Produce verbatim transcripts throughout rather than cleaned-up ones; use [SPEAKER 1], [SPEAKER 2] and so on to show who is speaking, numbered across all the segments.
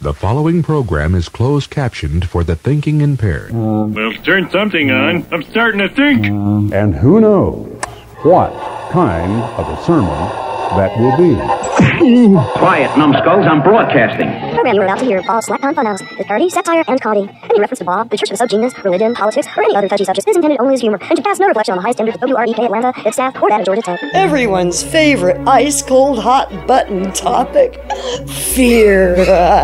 [SPEAKER 1] The following program is closed captioned for the thinking impaired.
[SPEAKER 2] Well, turn something on. I'm starting to think.
[SPEAKER 3] And who knows what kind of a sermon that will be.
[SPEAKER 4] Quiet, numbskulls, I'm broadcasting.
[SPEAKER 5] The program you're about to hear, all Slack Town Funhouse, is parody, satire, and comedy. Any reference to Bob, the Church of the Subgenius, religion, politics, or any other touchy subject is intended only as humor, and to cast no reflection on the high standards of W R E K Atlanta, its staff, or that of Georgia Tech.
[SPEAKER 6] Everyone's favorite ice-cold hot button topic, fear.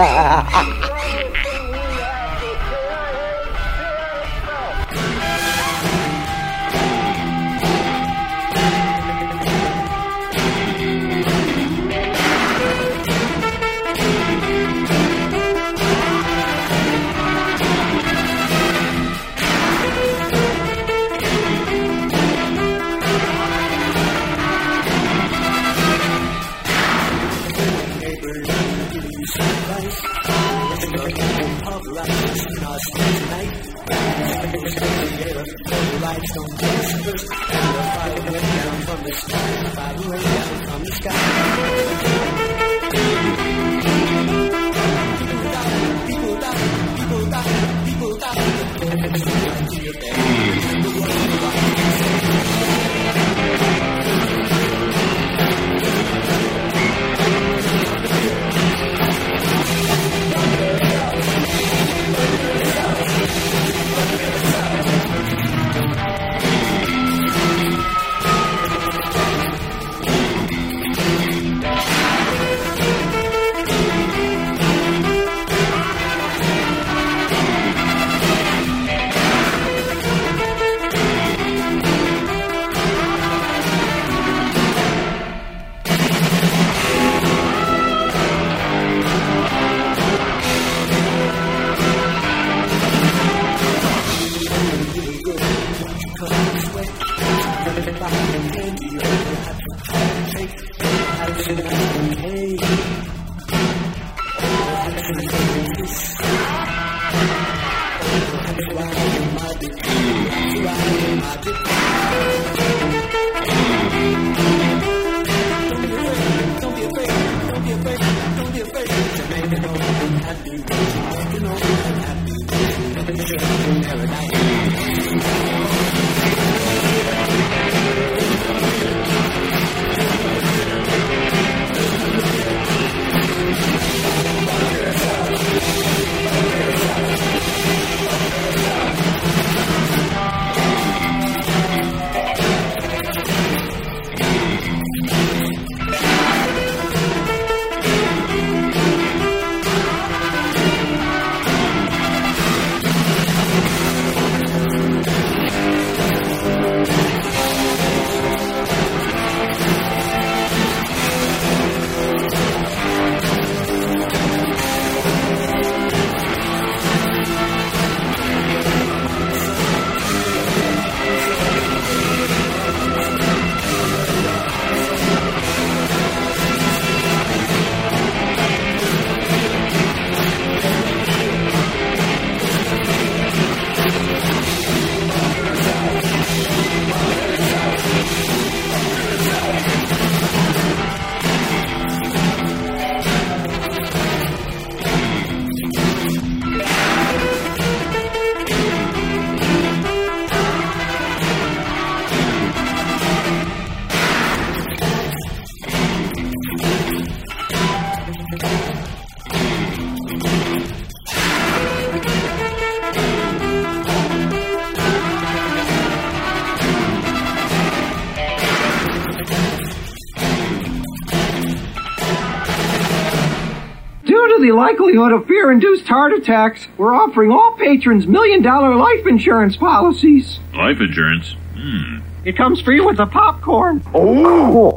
[SPEAKER 7] The likelihood of fear-induced heart attacks, we're offering all patrons million-dollar life insurance policies.
[SPEAKER 2] Life insurance? Hmm.
[SPEAKER 7] It comes free with the popcorn.
[SPEAKER 3] Oh,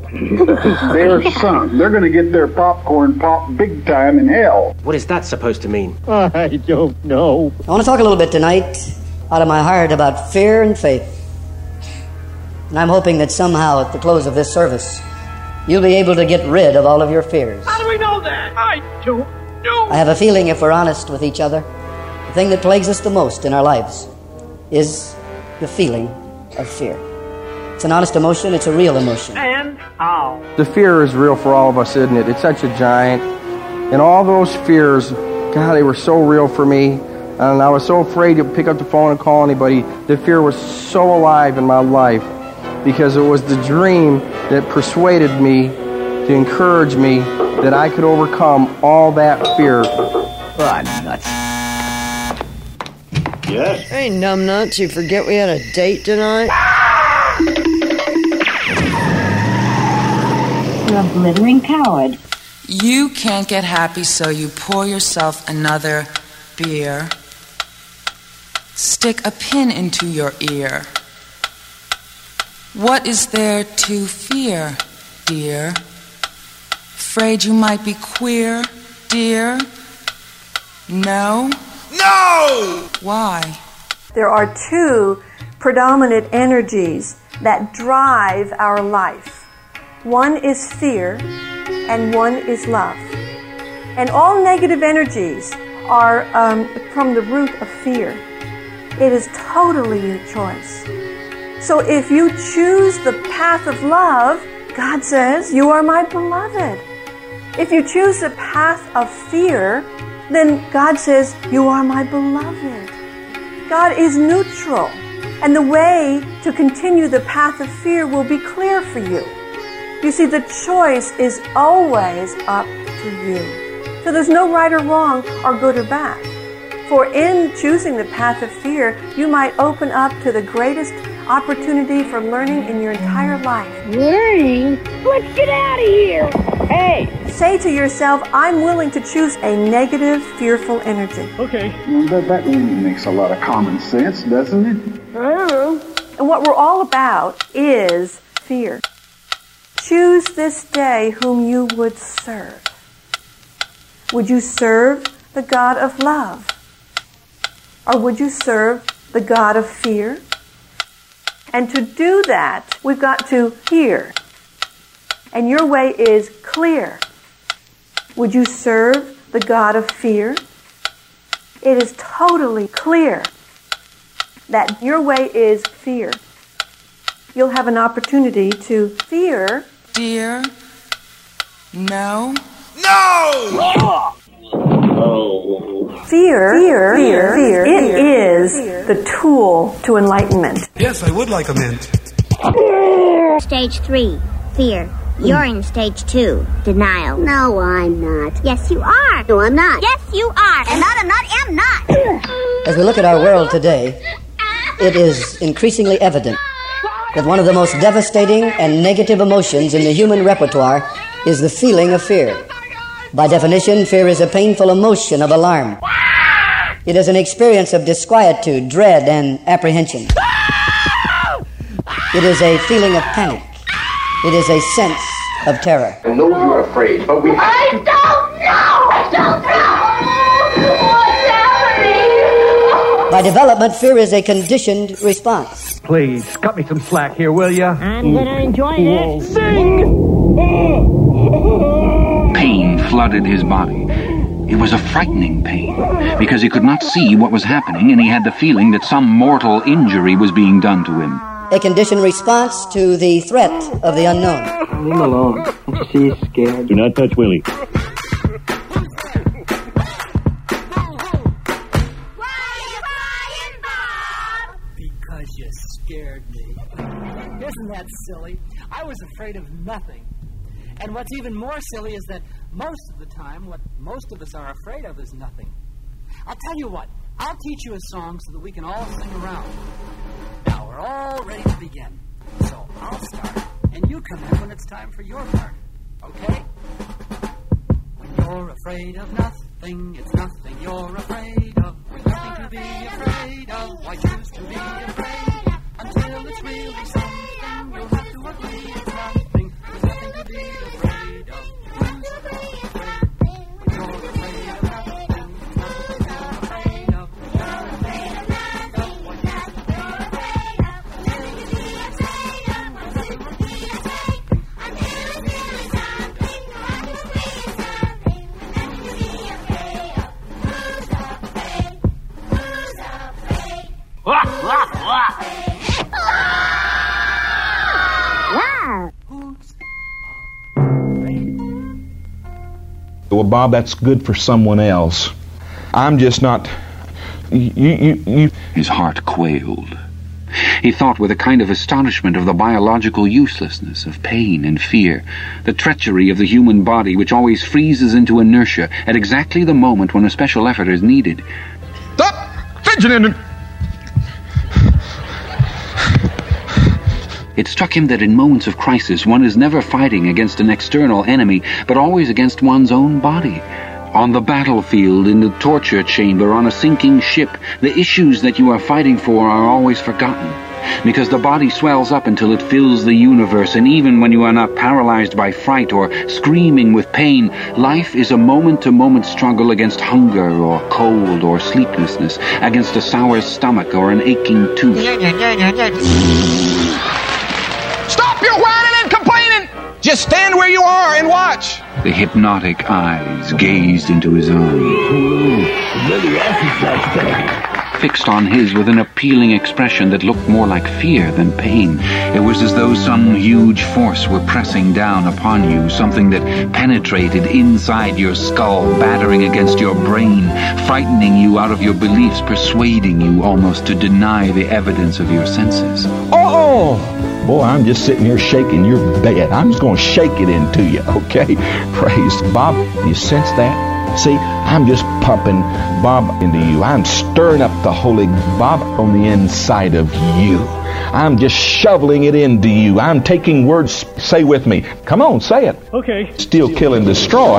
[SPEAKER 3] their son. They're going to get their popcorn popped big time in hell.
[SPEAKER 8] What is that supposed to mean?
[SPEAKER 7] I don't know.
[SPEAKER 6] I want to talk a little bit tonight out of my heart about fear and faith. And I'm hoping that somehow at the close of this service, you'll be able to get rid of all of your fears.
[SPEAKER 7] How do we know that? I don't know.
[SPEAKER 6] I have a feeling if we're honest with each other, the thing that plagues us the most in our lives is the feeling of fear. It's an honest emotion. It's a real emotion.
[SPEAKER 7] And how?
[SPEAKER 8] The fear is real for all of us, isn't it? It's such a giant. And all those fears God, they were so real for me. And I was so afraid to pick up the phone and call anybody. The fear was so alive in my life because it was the dream that persuaded me to encourage me that I could overcome all that fear.
[SPEAKER 6] Oh, nuts.
[SPEAKER 2] Yes.
[SPEAKER 9] Hey, numbnuts, you forget we had a date tonight?
[SPEAKER 10] You're a blithering coward.
[SPEAKER 11] You can't get happy, so you pour yourself another beer. Stick a pin into your ear. What is there to fear, dear? Afraid you might be queer, dear? No?
[SPEAKER 12] No!
[SPEAKER 11] Why?
[SPEAKER 13] There are two predominant energies that drive our life. One is fear, and one is love. And all negative energies are um, from the root of fear. It is totally your choice. So if you choose the path of love, God says, you are my beloved. If you choose the path of fear, then God says, you are my beloved. God is neutral, and the way to continue the path of fear will be clear for you. You see, the choice is always up to you. So there's no right or wrong or good or bad. For in choosing the path of fear, you might open up to the greatest opportunity for learning in your entire life.
[SPEAKER 10] Learning? Let's get out of here! Hey!
[SPEAKER 13] Say to yourself, I'm willing to choose a negative, fearful energy.
[SPEAKER 3] Okay. Well, that, that makes a lot of common sense, doesn't it?
[SPEAKER 13] I don't know. And what we're all about is fear. Choose this day whom you would serve. Would you serve the God of love? Or would you serve the God of fear? And to do that, we've got to hear. And your way is clear. Would you serve the God of fear? It is totally clear that your way is fear. You'll have an opportunity to fear.
[SPEAKER 11] Dear? No?
[SPEAKER 12] No!
[SPEAKER 13] Fear, fear, fear, fear, it is the tool to enlightenment.
[SPEAKER 12] Yes, I would like a mint.
[SPEAKER 5] Stage three, fear. You're in stage two, denial.
[SPEAKER 10] No, I'm not.
[SPEAKER 5] Yes, you are.
[SPEAKER 10] No, I'm not.
[SPEAKER 5] Yes, you are. And not, I'm not, am not.
[SPEAKER 6] As we look at our world today, it is increasingly evident that one of the most devastating and negative emotions in the human repertoire is the feeling of fear. By definition, fear is a painful emotion of alarm. It is an experience of disquietude, dread, and apprehension. It is a feeling of panic. It is a sense of terror.
[SPEAKER 14] I know you're afraid, but we have
[SPEAKER 10] I
[SPEAKER 14] to...
[SPEAKER 10] don't know! I don't know! What's happening?
[SPEAKER 6] By development, fear is a conditioned response.
[SPEAKER 15] Please, cut me some slack here, will ya?
[SPEAKER 10] I'm gonna enjoy it.
[SPEAKER 15] Sing!
[SPEAKER 4] Pain flooded his body. It was a frightening pain, because he could not see what was happening, and he had the feeling that some mortal injury was being done to him.
[SPEAKER 6] A conditioned response to the threat of the unknown.
[SPEAKER 8] Leave him alone. She's scared.
[SPEAKER 2] Do not touch Willie.
[SPEAKER 16] Because you scared me. Isn't that silly? I was afraid of nothing. And what's even more silly is that most of the time, what most of us are afraid of is nothing. I'll tell you what. I'll teach you a song so that we can all sing around. Now, we're all ready to begin. So I'll start, and you come in when it's time for your part. Okay? When you're afraid of nothing, it's nothing you're afraid of. There's nothing to be afraid of. Why choose to be afraid? Until it's really something, you'll have to agree it's nothing. There's nothing to be afraid of. Who's afraid? When you're afraid of nothing, it's nothing you're afraid of.
[SPEAKER 17] Well, Bob, that's good for someone else. I'm just not... You, you, you...
[SPEAKER 4] His heart quailed. He thought with a kind of astonishment of the biological uselessness of pain and fear, the treachery of the human body which always freezes into inertia at exactly the moment when a special effort is needed.
[SPEAKER 17] Stop fidgeting!
[SPEAKER 4] It struck him that in moments of crisis one is never fighting against an external enemy, but always against one's own body. On the battlefield, in the torture chamber, on a sinking ship, the issues that you are fighting for are always forgotten, because the body swells up until it fills the universe, and even when you are not paralyzed by fright or screaming with pain, life is a moment-to-moment struggle against hunger or cold or sleeplessness, against a sour stomach or an aching tooth.
[SPEAKER 17] Stop your whining and complaining! Just stand where you are and watch!
[SPEAKER 4] The hypnotic eyes gazed into his own, fixed on his with an appealing expression that looked more like fear than pain. It was as though some huge force were pressing down upon you, something that penetrated inside your skull, battering against your brain, frightening you out of your beliefs, persuading you almost to deny the evidence of your senses.
[SPEAKER 17] Oh! Boy, I'm just sitting here shaking your bed. I'm just going to shake it into you, okay? Praise. Bob, you sense that? See, I'm just pumping Bob into you. I'm stirring up the Holy Bob on the inside of you. I'm just shoveling it into you. I'm taking words. Say with me. Come on, say it.
[SPEAKER 18] Okay.
[SPEAKER 17] Steal, kill, and destroy.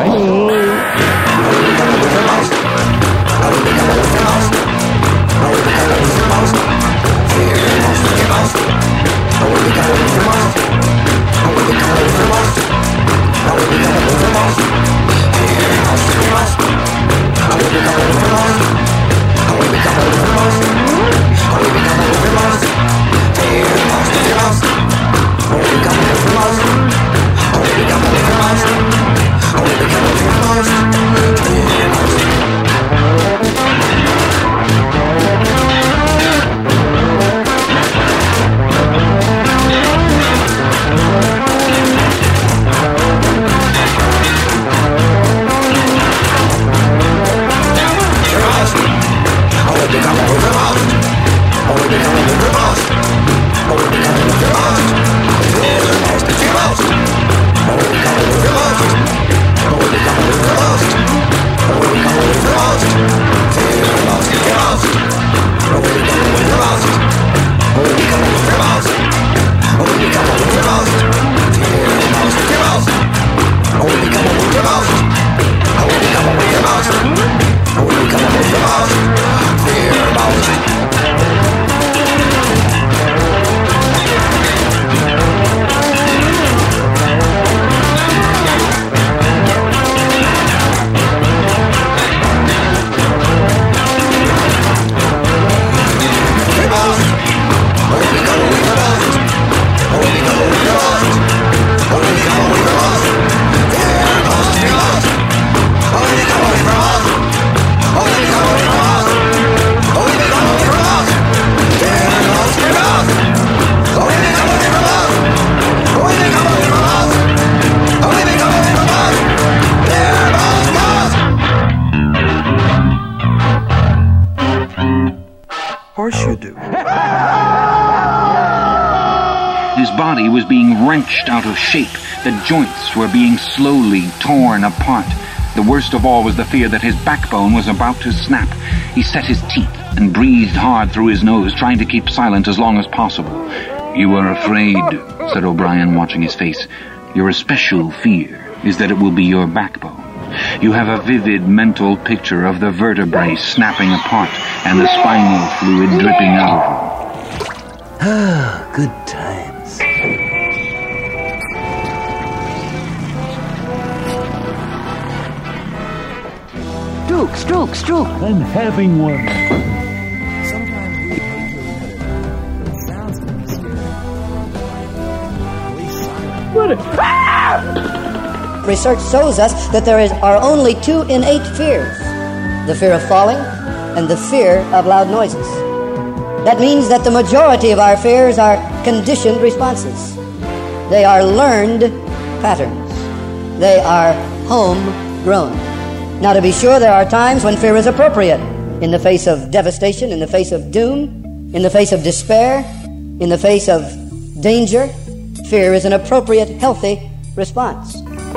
[SPEAKER 4] body was being wrenched out of shape. The joints were being slowly torn apart. The worst of all was the fear that his backbone was about to snap. He set his teeth and breathed hard through his nose, trying to keep silent as long as possible. "You are afraid," said O'Brien, watching his face. "Your especial fear is that it will be your backbone. You have a vivid mental picture of the vertebrae snapping apart and the spinal fluid dripping out of them."
[SPEAKER 19] Ah, good times.
[SPEAKER 20] Stroke, stroke, stroke.
[SPEAKER 18] I'm having one.
[SPEAKER 16] Sometimes we hate to admit it, but it sounds kind of scary. At least silent.
[SPEAKER 6] Research shows us that there is, are only two innate fears, the fear of falling and the fear of loud noises. That means that the majority of our fears are conditioned responses. They are learned patterns. They are homegrown. Now, to be sure, there are times when fear is appropriate. In the face of devastation, in the face of doom, in the face of despair, in the face of danger, fear is an appropriate, healthy response.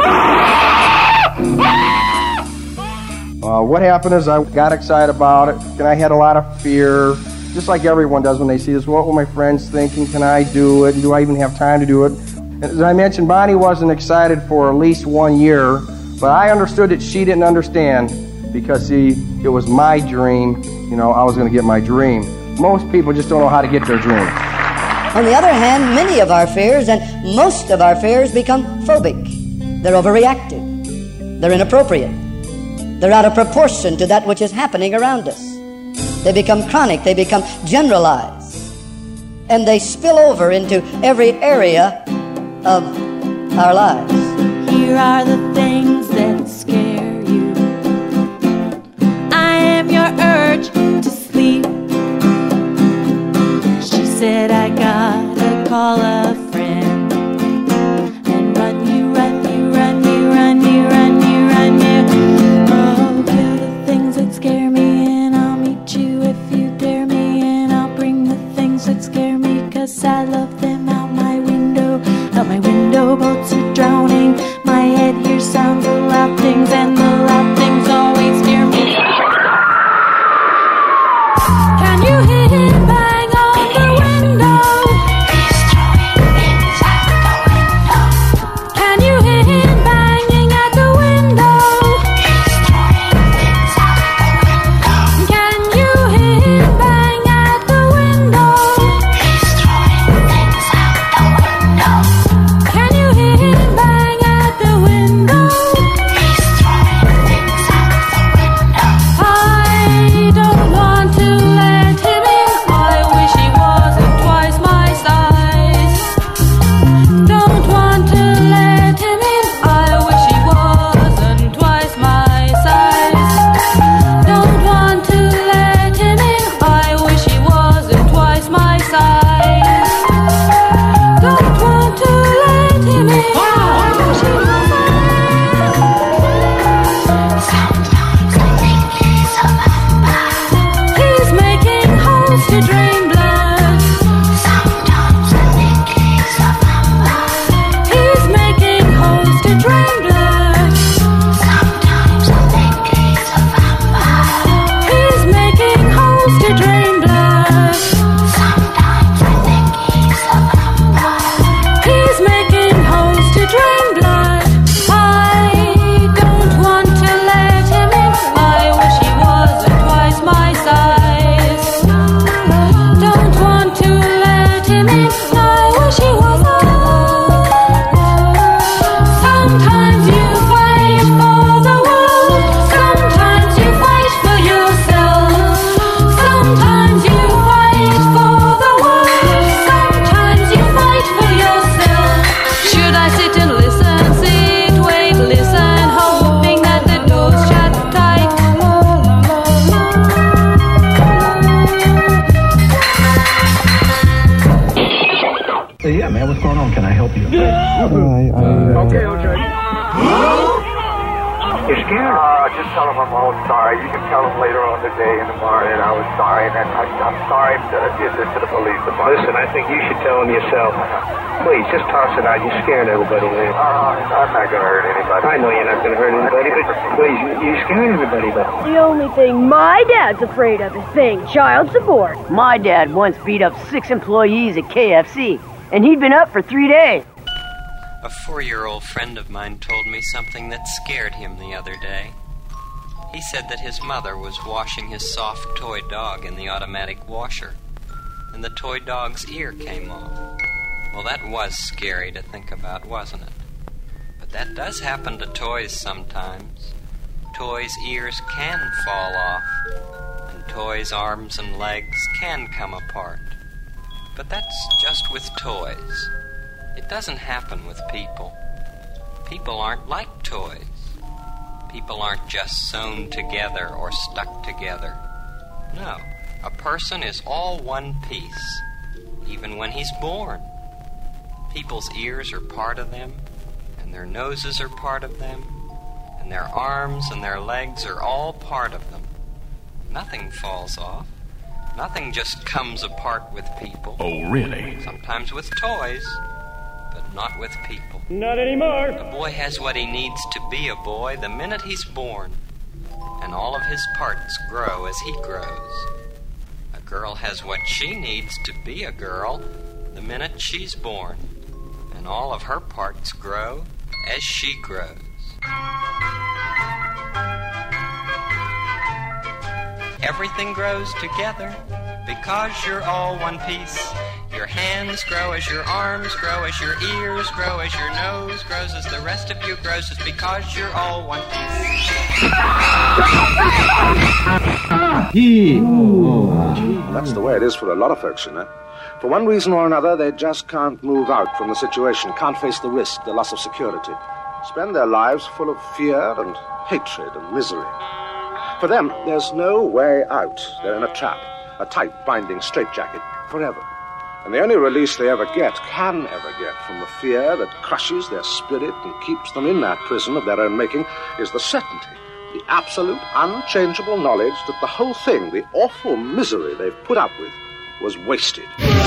[SPEAKER 8] Uh, what happened is I got excited about it, and I had a lot of fear, just like everyone does when they see this. What will my friends think, and can I do it, and do I even have time to do it? And as I mentioned, Bonnie wasn't excited for at least one year, but I understood that she didn't understand, because, see, it was my dream. You know, I was going to get my dream. Most people just don't know how to get their dream.
[SPEAKER 6] On the other hand, many of our fears, and most of our fears, become phobic. They're overreactive. They're inappropriate. They're out of proportion to that which is happening around us. They become chronic. They become generalized. And they spill over into every area of our lives.
[SPEAKER 18] Here are the things that scare you. I am your urge to sleep. She said I gotta call a friend and run you, run you, run you, run you, run you, run you. Oh, kill the things that scare me, and I'll meet you if you dare me, and I'll bring the things that scare me, 'cause I love them. Out my window, out my window, boats are drowning. My head hears sounds of loud things, and the loud things always scare me. Can you hear him bang on the window? He's throwing things out the window. Can you hear him banging at the window? He's throwing things out the window. Can you hear him bang at the window? He's throwing things out the window. Can you hear him bang at the window? He's throwing things out the window. I don't want to let him in. I wish he wasn't twice my size. Don't want to let him in. I wish he wasn't twice my size. Don't want to let him in. I wish he wasn't twice my size. Don't want to let him in. I wish he wasn't. Sometimes I think he's a vampire. He's making holes to drain blood. Sometimes I think he's a vampire. He's making holes to drain blood. Sometimes I think he's a vampire. He's making holes to drain blood. Sometimes I think he's a vampire. He's making holes to drain blood. I don't want to let him in. I wish he wasn't twice my size. Don't want to let him in. I wish he wasn't. Sometimes you fight for the world. Sometimes you fight for yourself. Sometimes you fight for the world. Sometimes you fight for yourself. Should I sit and listen, sit, wait, listen, hoping that the door's shut tight?
[SPEAKER 15] Hey, yeah, man, what's going on? Can I help you?
[SPEAKER 8] Okay, okay.
[SPEAKER 15] You're scared?
[SPEAKER 14] Uh, just tell him I'm all sorry. You can tell him later on today in the morning I was sorry, and then I, I'm sorry to give this to the police department.
[SPEAKER 15] Listen, I think you should tell him yourself. Please, just toss it out. You're scaring everybody, man.
[SPEAKER 14] Uh, I'm not going to hurt anybody.
[SPEAKER 15] I know you're not going to hurt anybody, but please, you, you're scaring everybody, but...
[SPEAKER 10] The only thing my dad's afraid of is paying child support.
[SPEAKER 20] My dad once beat up six employees at K F C, and he'd been up for three days.
[SPEAKER 21] A four-year-old friend of mine told me something that scared him the other day. He said that his mother was washing his soft toy dog in the automatic washer, and the toy dog's ear came off. Well, that was scary to think about, wasn't it? But that does happen to toys sometimes. Toys' ears can fall off, and toys' arms and legs can come apart. But that's just with toys. It doesn't happen with people. People aren't like toys. People aren't just sewn together or stuck together. No, a person is all one piece, even when he's born. People's ears are part of them, and their noses are part of them, and And their arms and their legs are all part of them. Nothing falls off. Nothing just comes apart with people.
[SPEAKER 2] Oh, really?
[SPEAKER 21] Sometimes with toys, but not with people.
[SPEAKER 10] Not anymore.
[SPEAKER 21] A boy has what he needs to be a boy the minute he's born, and all of his parts grow as he grows. A girl has what she needs to be a girl the minute she's born, and all of her parts grow as she grows. Everything grows together because you're all one piece. Your hands grow as your arms grow, as your ears grow, as your nose grows, as the rest of you grows. It's because you're all one piece.
[SPEAKER 1] That's the way it is for a lot of folks, you know. For one reason or another, they just can't move out from the situation, can't face the risk, the loss of security. Spend their lives full of fear and hatred and misery. For them, there's no way out. They're in a trap, a tight, binding straitjacket, forever. And the only release they ever get, can ever get, from the fear that crushes their spirit and keeps them in that prison of their own making, is the certainty, the absolute, unchangeable knowledge that the whole thing, the awful misery they've put up with, was wasted.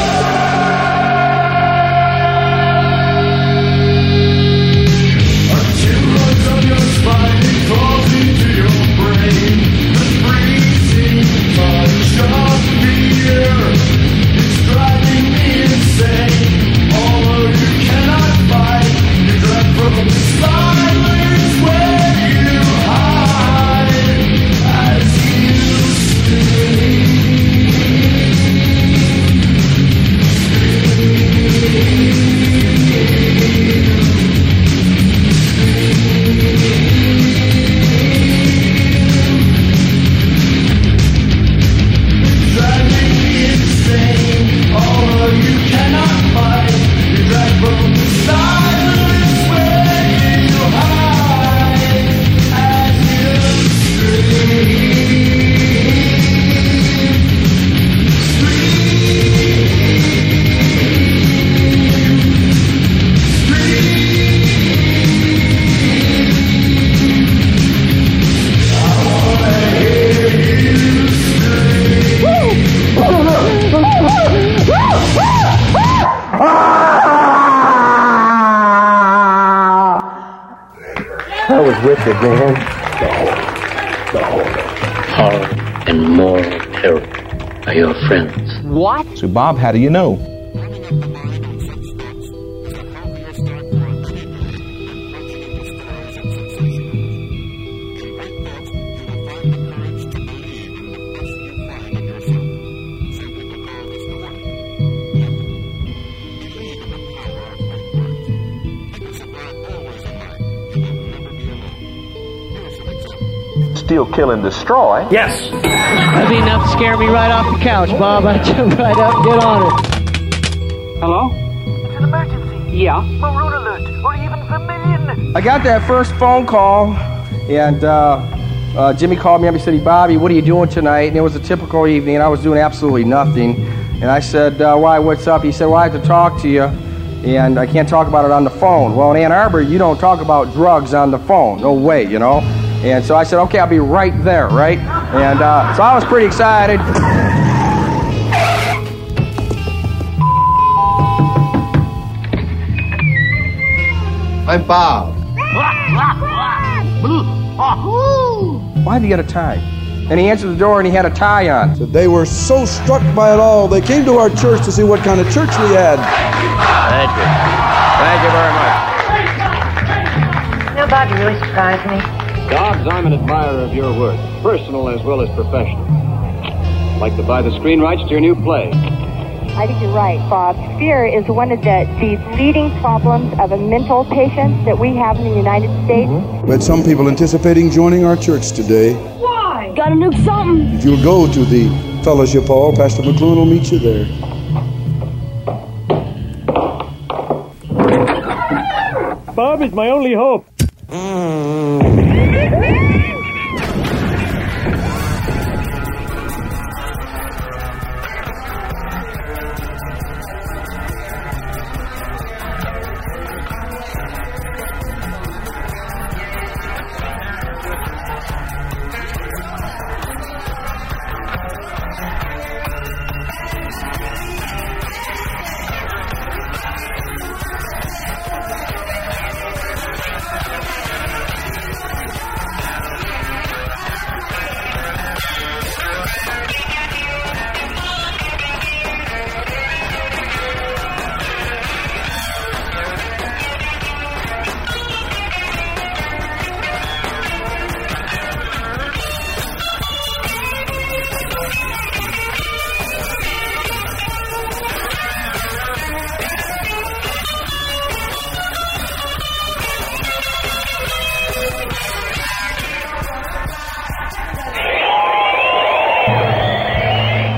[SPEAKER 15] That was wicked, man.
[SPEAKER 22] Horror and moral terror are your friends. What?
[SPEAKER 17] So, Bob, how do you know?
[SPEAKER 15] Steal, kill, and destroy?
[SPEAKER 16] Yes. That'd be enough to scare me right off the couch, Bob. I'd jump right up, get on it.
[SPEAKER 7] Hello?
[SPEAKER 10] It's an emergency.
[SPEAKER 7] Yeah?
[SPEAKER 10] Maroon alert, or even vermilion.
[SPEAKER 8] I got that first phone call, and uh, uh, Jimmy called me up. He said, Bobby, what are you doing tonight? And it was a typical evening, and I was doing absolutely nothing. And I said, uh, why, what's up? He said, well, I have to talk to you, and I can't talk about it on the phone. Well, in Ann Arbor, you don't talk about drugs on the phone. No way, you know? And so I said, okay, I'll be right there, right? And uh, so I was pretty excited.
[SPEAKER 23] I'm Bob.
[SPEAKER 8] Why'd he get a tie? And he answered the door and he had a tie on.
[SPEAKER 23] So they were so struck by it all, they came to our church to see what kind of church we had.
[SPEAKER 15] Thank you. Thank you very much.
[SPEAKER 24] You know, Bob, you really surprised me.
[SPEAKER 25] Dobbs, I'm an admirer of your work, personal as well as professional. I'd like to buy the screen rights to your new play.
[SPEAKER 26] I think you're right, Bob. Fear is one of the, the leading problems of a mental patient that we have in the United States.
[SPEAKER 23] We had some people anticipating joining our church today.
[SPEAKER 10] Why? Gotta know something.
[SPEAKER 23] If you'll go to the fellowship hall, Pastor McClune will meet you there.
[SPEAKER 10] Bob is my only hope.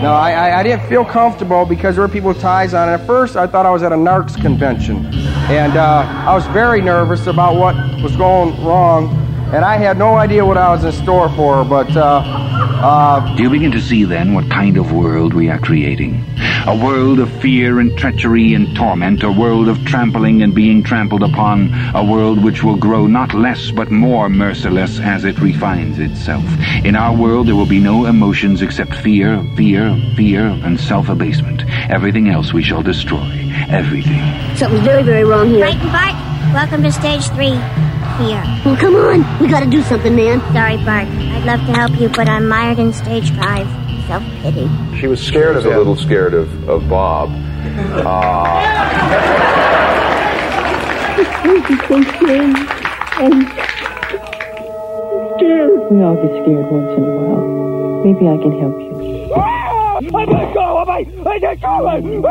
[SPEAKER 8] No, I, I, I didn't feel comfortable because there were people with ties on. And at first, I thought I was at a narcs convention. And uh, I was very nervous about what was going wrong. And I had no idea what I was in store for, but... Uh, uh,
[SPEAKER 4] Do you begin to see, then, what kind of world we are creating? A world of fear and treachery and torment, a world of trampling and being trampled upon, a world which will grow not less but more merciless as it refines itself. In our world there will be no emotions except fear, fear, fear, and self-abasement. Everything else we shall destroy. Everything.
[SPEAKER 5] Something's very, very wrong here.
[SPEAKER 3] Right and Bart, welcome to stage three. Here.
[SPEAKER 5] Well, come on. We gotta do something, man.
[SPEAKER 3] Sorry, Bart. I'd love to help you, but I'm mired in stage five. Self-pity.
[SPEAKER 9] She was scared of him. A little scared of, of Bob. Uh...
[SPEAKER 10] This is so scary. I'm scared. We all get scared once in a while. Maybe I can help you.
[SPEAKER 11] I can't go! I can't go!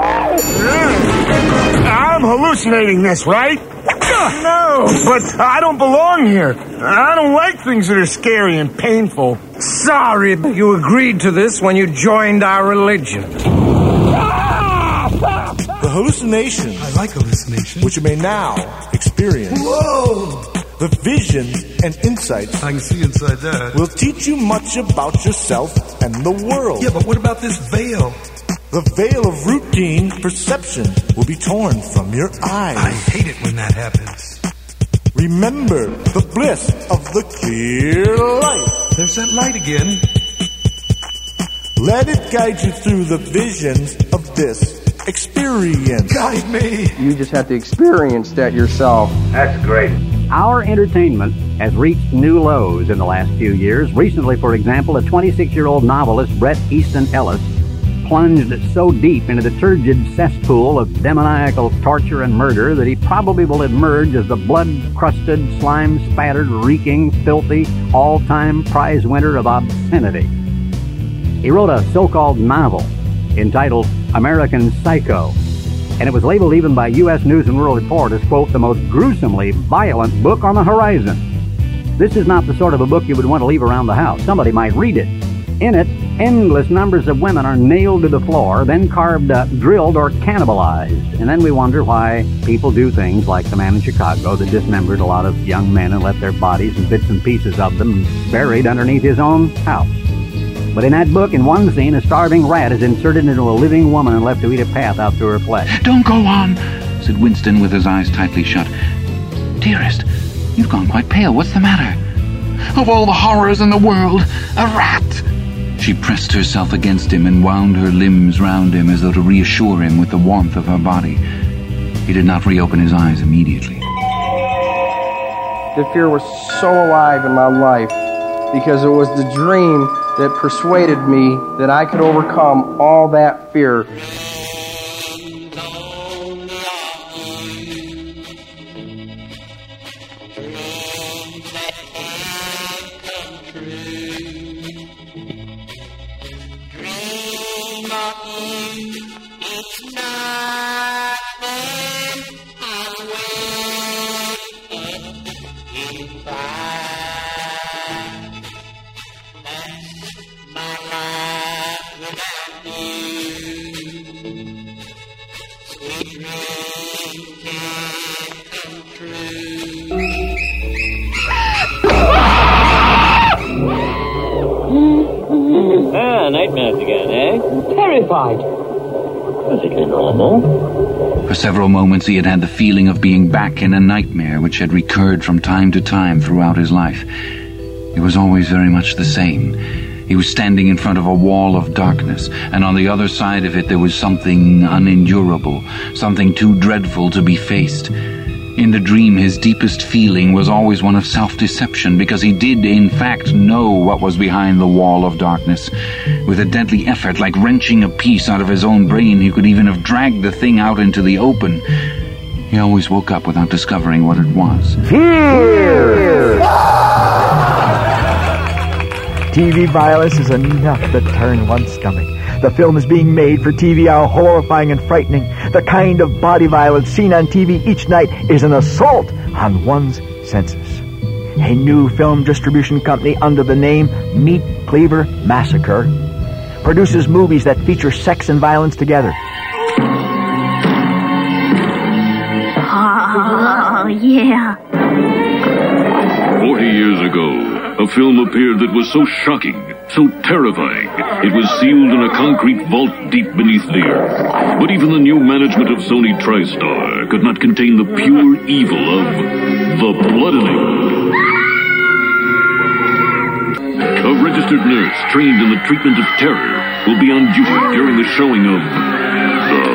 [SPEAKER 11] I'm hallucinating this, right? No, but I don't belong here. I don't like things that are scary and painful.
[SPEAKER 12] Sorry, but you agreed to this when you joined our religion.
[SPEAKER 11] The hallucination.
[SPEAKER 13] I like hallucination.
[SPEAKER 11] Which you may now experience.
[SPEAKER 13] Whoa!
[SPEAKER 11] The visions and insights
[SPEAKER 13] I can see inside that.
[SPEAKER 11] will teach you much about yourself and the world.
[SPEAKER 13] Yeah, but what about this veil?
[SPEAKER 11] The veil of routine perception will be torn from your eyes.
[SPEAKER 13] I hate it when that happens.
[SPEAKER 11] Remember the bliss of the clear light.
[SPEAKER 13] There's that light again.
[SPEAKER 11] Let it guide you through the visions of this experience.
[SPEAKER 13] Guide me.
[SPEAKER 8] You just have to experience that yourself.
[SPEAKER 24] That's great.
[SPEAKER 27] Our entertainment has reached new lows in the last few years. Recently, for example, a twenty-six-year-old novelist, Bret Easton Ellis, plunged so deep into the turgid cesspool of demoniacal torture and murder that he probably will emerge as the blood-crusted, slime-spattered, reeking, filthy, all-time prize winner of obscenity. He wrote a so-called novel entitled American Psycho, and it was labeled even by U S News and World Report as, quote, the most gruesomely violent book on the horizon. This is not the sort of a book you would want to leave around the house. Somebody might read it. In it, endless numbers of women are nailed to the floor, then carved up, drilled, or cannibalized. And then we wonder why people do things like the man in Chicago that dismembered a lot of young men and left their bodies and bits and pieces of them buried underneath his own house. But in that book, in one scene, a starving rat is inserted into a living woman and left to eat a path out through her flesh.
[SPEAKER 4] Don't go on, said Winston with his eyes tightly shut. Dearest, you've gone quite pale. What's the matter? Of all the horrors in the world, a rat! She pressed herself against him and wound her limbs round him as though to reassure him with the warmth of her body. He did not reopen his eyes immediately.
[SPEAKER 8] The fear was so alive in my life because it was the dream that persuaded me that I could overcome all that fear.
[SPEAKER 24] Ah, nightmares again, eh?
[SPEAKER 10] Terrified.
[SPEAKER 24] Perfectly normal.
[SPEAKER 4] For several moments he had had the feeling of being back in a nightmare which had recurred from time to time throughout his life. It was always very much the same. He was standing in front of a wall of darkness, and on the other side of it there was something unendurable, something too dreadful to be faced. In the dream, his deepest feeling was always one of self-deception, because he did, in fact, know what was behind the wall of darkness. With a deadly effort, like wrenching a piece out of his own brain, he could even have dragged the thing out into the open. He always woke up without discovering what it was.
[SPEAKER 28] Fear! T V violence is enough to turn one's stomach. The film is being made for T V, how horrifying and frightening. The kind of body violence seen on T V each night is an assault on one's senses. A new film distribution company under the name Meat Cleaver Massacre produces movies that feature sex and violence together.
[SPEAKER 3] Oh, yeah.
[SPEAKER 1] Forty years ago, a film appeared that was so shocking, so terrifying, it was sealed in a concrete vault deep beneath the earth. But even the new management of Sony TriStar could not contain the pure evil of The Bloodening. A registered nurse trained in the treatment of terror will be on duty during the showing of The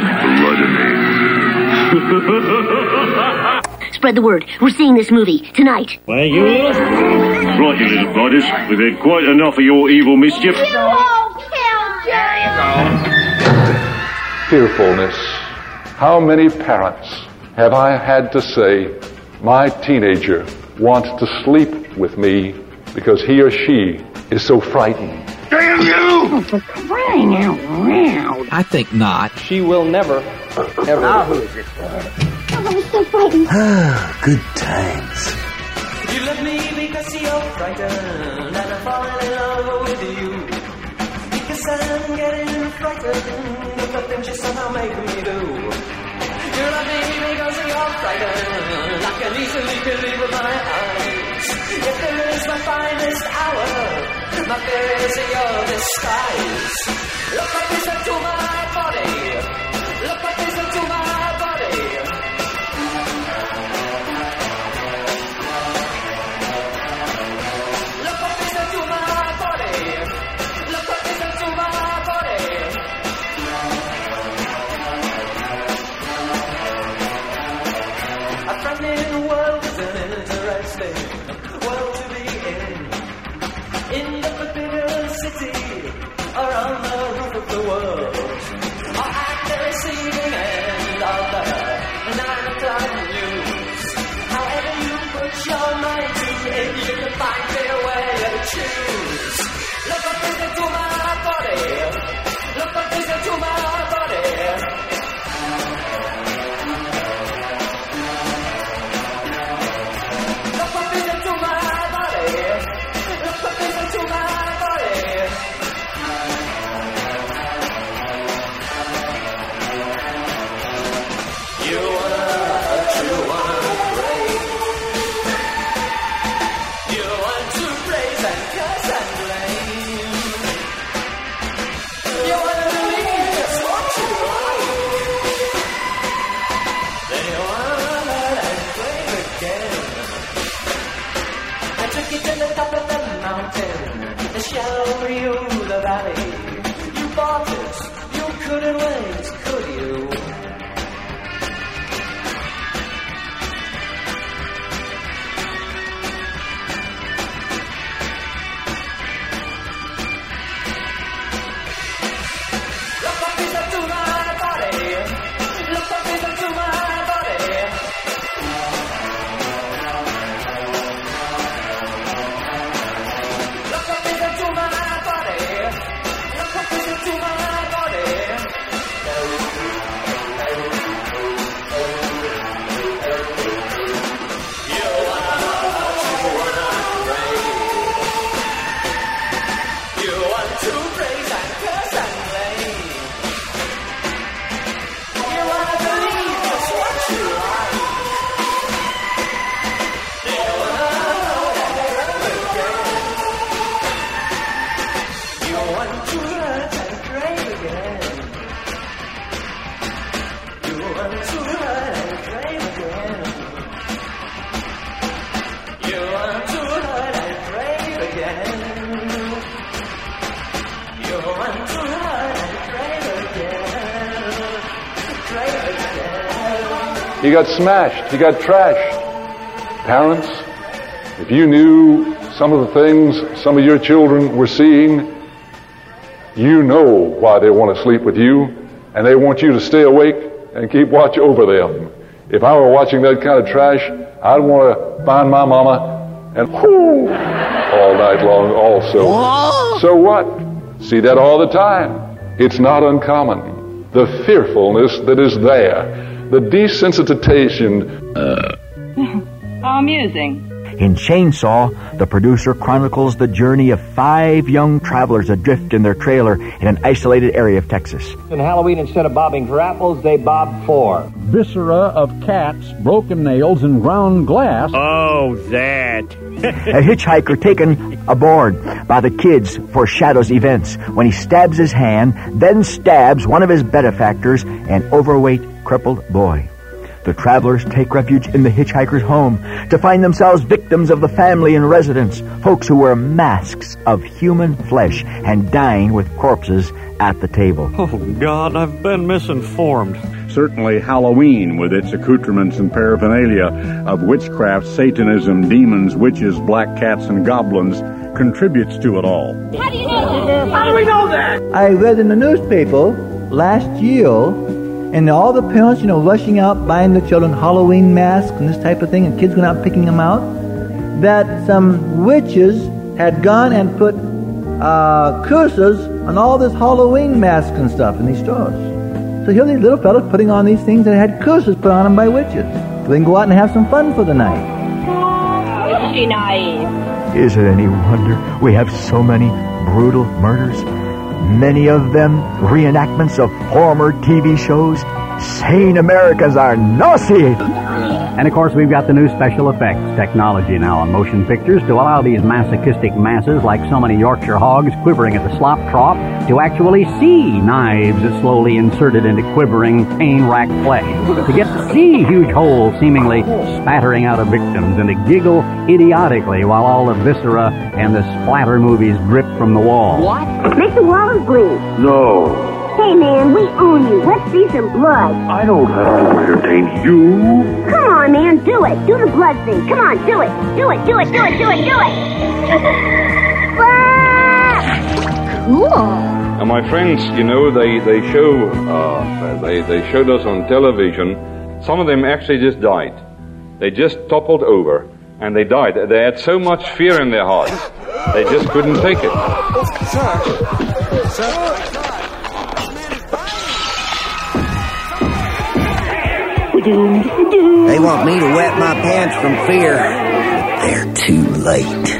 [SPEAKER 1] Bloodening.
[SPEAKER 2] Spread the word. We're seeing this movie tonight.
[SPEAKER 1] Where you little? Right, you little goddess. We've had quite enough of your evil mischief.
[SPEAKER 10] You won't kill Jane!
[SPEAKER 9] Fearfulness. How many parents have I had to say, my teenager wants to sleep with me because he or she is so frightened?
[SPEAKER 10] Damn you! For crying out loud.
[SPEAKER 6] I think not.
[SPEAKER 8] She will never, ever.
[SPEAKER 10] Now who is it? Oh, I'm so frightened.
[SPEAKER 6] Ah, good times.
[SPEAKER 14] You love me because you're frightened, and I'm falling in love with you. Because I'm getting frightened of the things you somehow make me do. You love me because you're frightened, I can easily believe with my eyes. If there is my finest hour, my fear is your disguise. Look what is it to my body. Look what is it to my body. Look what is it to my body. Look what is it to my body. A frightening world is an interesting world to be in. In the forbidden city, or on the roof of the world, or at the receiving end of the nine o'clock news. However you put your mind to it, you can find a way to choose. Look what is it to my body. Look what is it to my body. Look what is it to my body. Look what is it to my body. You want to want pray. You want to praise and curse and blame. You want to believe just what you like. Then you want to learn and play again. I took you to the top of the mountain to show you the valley. You bought it, you couldn't wait, could you? Look what is it to my body. Look what is it to my body. Look what is it to my body. Look what is it to my body. You wanna, you wanna pray. You want to praise and curse and blame. You wanna believe just what you like. You wanna know that again. You want to hurt and crave again. You want to hurt and crave again. You want to hurt and crave again. You want to hurt and crave again. Crave again.
[SPEAKER 9] He got smashed. He got trashed. Parents, if you knew some of the things some of your children were seeing, you know why they want to sleep with you, and they want you to stay awake and keep watch over them. If I were watching that kind of trash, I'd want to find my mama and whoo all night long also. What? So what? See that all the time. It's not uncommon. The fearfulness that is there, the desensitization. Uh.
[SPEAKER 18] How amusing.
[SPEAKER 28] In Chainsaw, the producer chronicles the journey of five young travelers adrift in their trailer in an isolated area of Texas.
[SPEAKER 25] In Halloween, instead of bobbing for apples, they bob for
[SPEAKER 7] viscera of cats, broken nails, and ground glass.
[SPEAKER 16] Oh, that.
[SPEAKER 28] A hitchhiker taken aboard by the kids foreshadows events when he stabs his hand, then stabs one of his benefactors, an overweight, crippled boy. The travelers take refuge in the hitchhiker's home to find themselves victims of the family in residence, folks who wear masks of human flesh and dine with corpses at the table.
[SPEAKER 17] Oh, God, I've been misinformed.
[SPEAKER 7] Certainly Halloween, with its accoutrements and paraphernalia of witchcraft, Satanism, demons, witches, black cats, and goblins, contributes to it all.
[SPEAKER 10] How do you know that? How do we know that?
[SPEAKER 18] I read in the newspaper last year, and all the parents, you know, rushing out, buying the children Halloween masks and this type of thing, and kids going out picking them out, that some witches had gone and put uh, curses on all this Halloween masks and stuff in these stores. So here are these little fellas putting on these things that had curses put on them by witches, so they can go out and have some fun for the night.
[SPEAKER 10] Is she naive?
[SPEAKER 28] Is it any wonder we have so many brutal murders? Many of them reenactments of former T V shows. Sane Americans are nauseated.
[SPEAKER 27] And of course, we've got the new special effects technology now on motion pictures to allow these masochistic masses, like so many Yorkshire hogs quivering at the slop trough, to actually see knives slowly inserted into quivering, pain-racked flesh, to get to see huge holes seemingly spattering out of victims, and to giggle idiotically while all the viscera and the splatter movies drip from the wall.
[SPEAKER 10] What? Make the walls bleed.
[SPEAKER 1] No.
[SPEAKER 10] Hey, man, we own you. Let's see some blood.
[SPEAKER 1] I don't have to entertain you.
[SPEAKER 10] Come on, man, do it. Do the blood thing. Come on, do it. Do it, do it, do it, do it, do it. Ah!
[SPEAKER 19] Cool. Now, my friends, you know, they, they show, uh, they, they showed us on television, some of them actually just died. They just toppled over, and they died. They had so much fear in their hearts, they just couldn't take it.
[SPEAKER 10] Sir, sir.
[SPEAKER 20] They want me to wet my pants from fear. They're too late.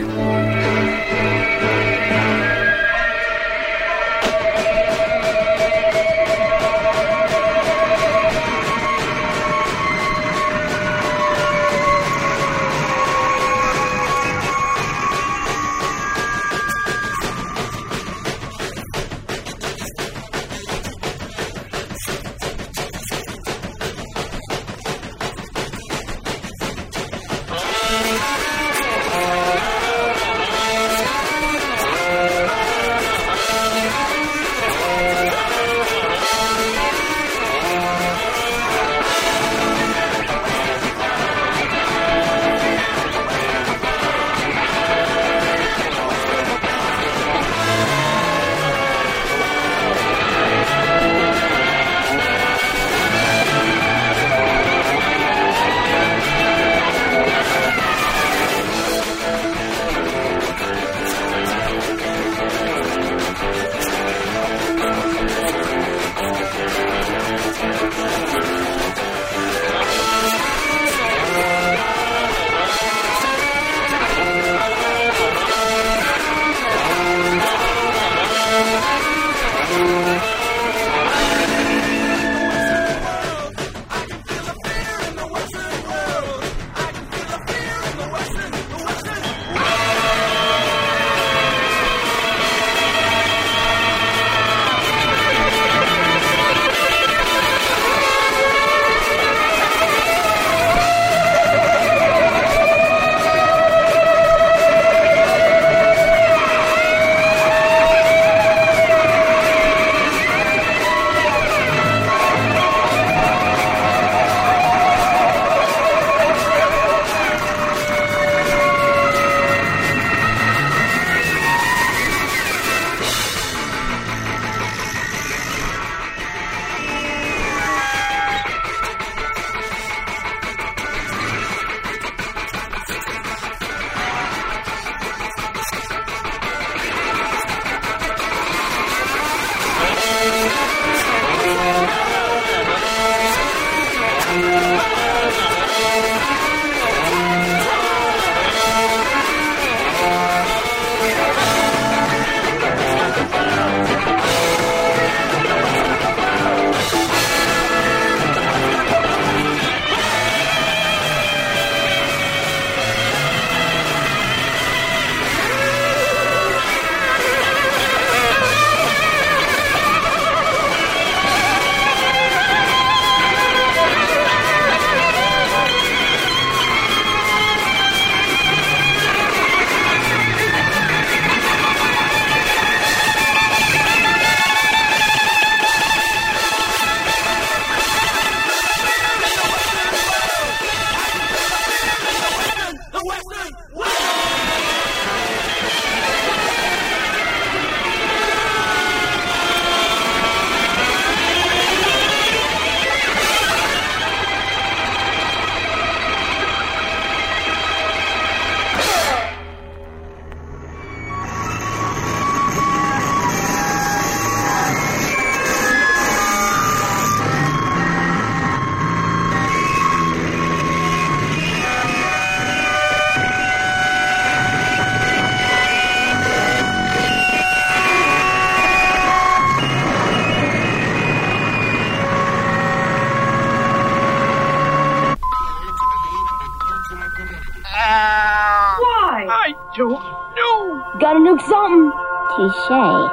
[SPEAKER 10] don't know. Gotta nuke something. Touche.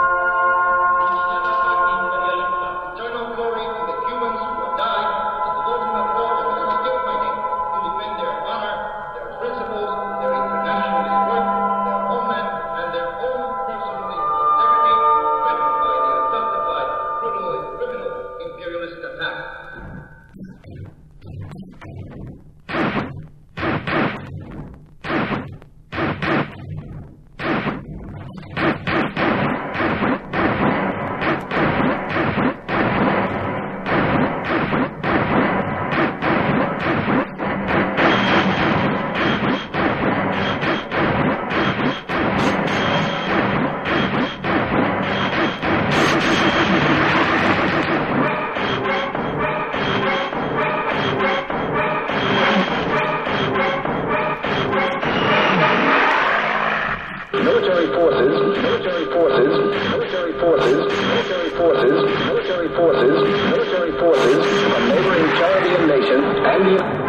[SPEAKER 5] Military forces, military forces, military forces, military forces, military forces, military forces from neighboring Caribbean nations and the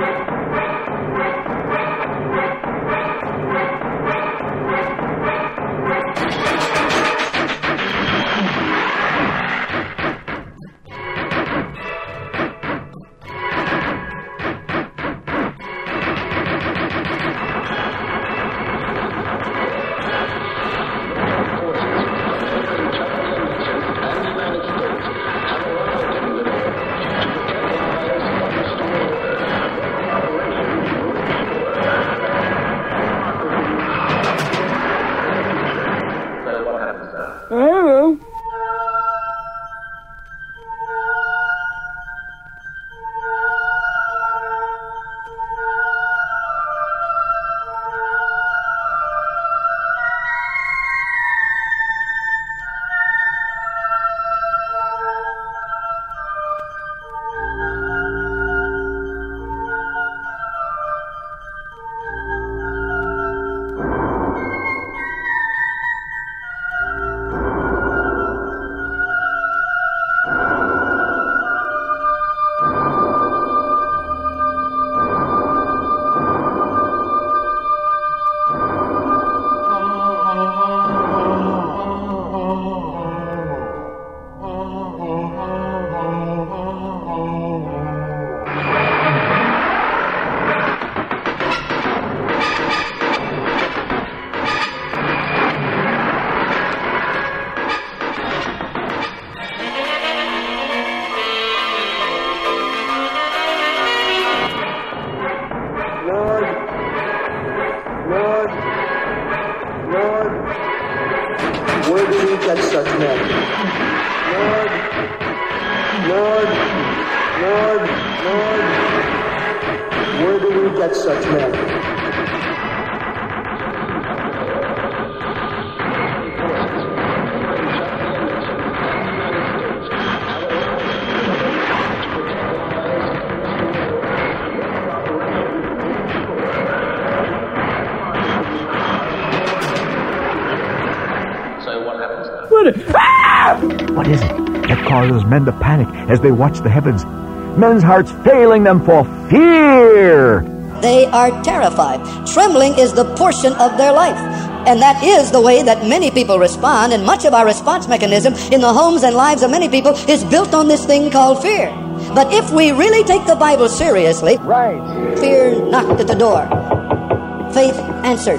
[SPEAKER 28] What is it that causes men to panic as they watch the heavens? Men's hearts failing them for fear.
[SPEAKER 12] They are terrified. Trembling is the portion of their life. And that is the way that many people respond, and much of our response mechanism in the homes and lives of many people is built on this thing called fear. But if we really take the Bible seriously, right. Fear knocked at the door. Faith answered.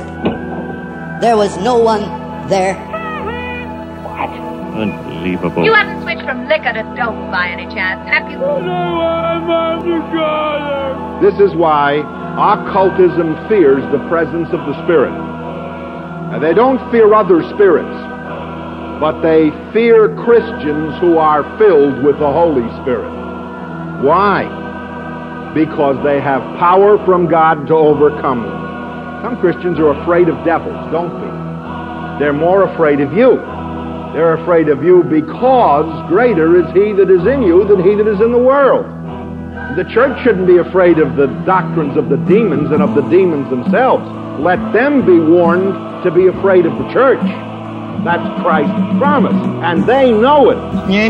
[SPEAKER 12] There was no one there.
[SPEAKER 17] Unbelievable.
[SPEAKER 15] You haven't switched from liquor to dope by any chance, have you?
[SPEAKER 16] This is why occultism fears the presence of the Spirit. Now, they don't fear other spirits, but they fear Christians who are filled with the Holy Spirit. Why? Because they have power from God to overcome them. Some Christians are afraid of devils, don't be. They're more afraid of you. They're afraid of you because greater is he that is in you than he that is in the world. The church shouldn't be afraid of the doctrines of the demons and of the demons themselves. Let them be warned to be afraid of the church. That's Christ's promise, and they know it.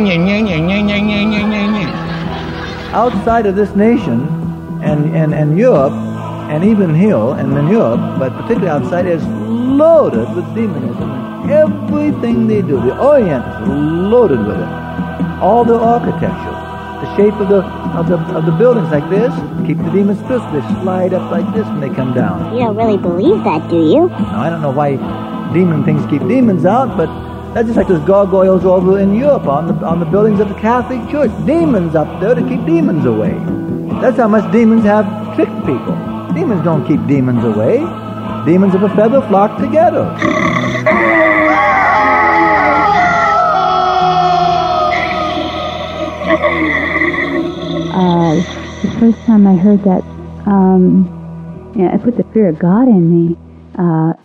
[SPEAKER 18] Outside of this nation and, and, and Europe, and even here and in Europe, but particularly outside, is loaded with demonism in everything they do. The Orient is loaded with it. All the architecture, the shape of the of the of the buildings like this, keep the demons close. They slide up like this when they come down.
[SPEAKER 3] You don't really believe that, do you?
[SPEAKER 18] Now, I don't know why demon things keep demons out, but that's just like those gargoyles over in Europe on the on the buildings of the Catholic Church. Demons up there to keep demons away. That's how much demons have tricked people. Demons don't keep demons away. Demons of a feather flock together.
[SPEAKER 4] Uh, the first time I heard that, um, yeah, it put the fear of God in me. Uh,